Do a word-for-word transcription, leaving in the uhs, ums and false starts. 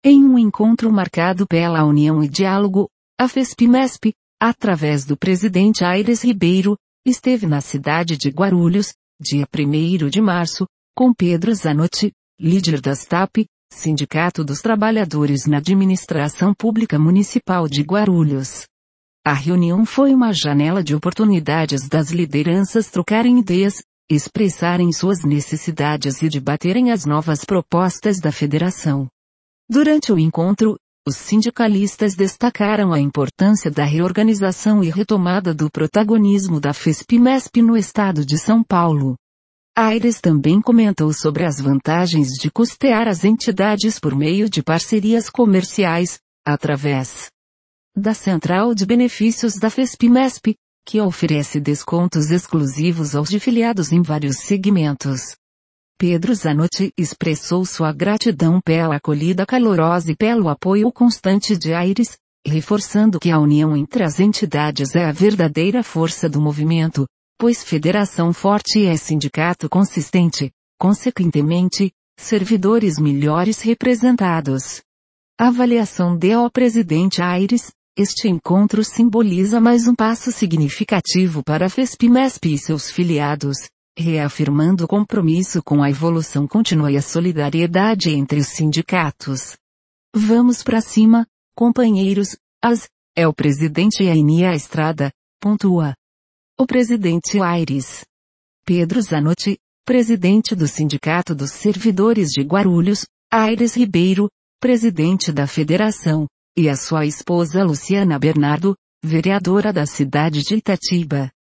Em um encontro marcado pela união e diálogo, a FESP-MESP, através do presidente Aires Ribeiro, esteve na cidade de Guarulhos, dia primeiro de março, com Pedro Zanotti, líder da STAP, Sindicato dos Trabalhadores na Administração Pública Municipal de Guarulhos. A reunião foi uma janela de oportunidades das lideranças trocarem ideias, expressarem suas necessidades e debaterem as novas propostas da federação. Durante o encontro, os sindicalistas destacaram a importância da reorganização e retomada do protagonismo da FESP-MESP no estado de São Paulo. Aires também comentou sobre as vantagens de custear as entidades por meio de parcerias comerciais, através da Central de Benefícios da FESP-MESP, que oferece descontos exclusivos aos filiados em vários segmentos. Pedro Zanotti expressou sua gratidão pela acolhida calorosa e pelo apoio constante de Aires, reforçando que a união entre as entidades é a verdadeira força do movimento, pois federação forte é sindicato consistente, consequentemente, servidores melhores representados. Avaliação do presidente Aires: este encontro simboliza mais um passo significativo para a FESP-MESP e seus filiados, reafirmando o compromisso com a evolução contínua e a solidariedade entre os sindicatos. Vamos pra cima, companheiros, as, é o presidente Ainia Estrada, pontua o presidente Aires. Pedro Zanotti, presidente do Sindicato dos Servidores de Guarulhos, Aires Ribeiro, presidente da federação, e a sua esposa Luciana Bernardo, vereadora da cidade de Itatiba.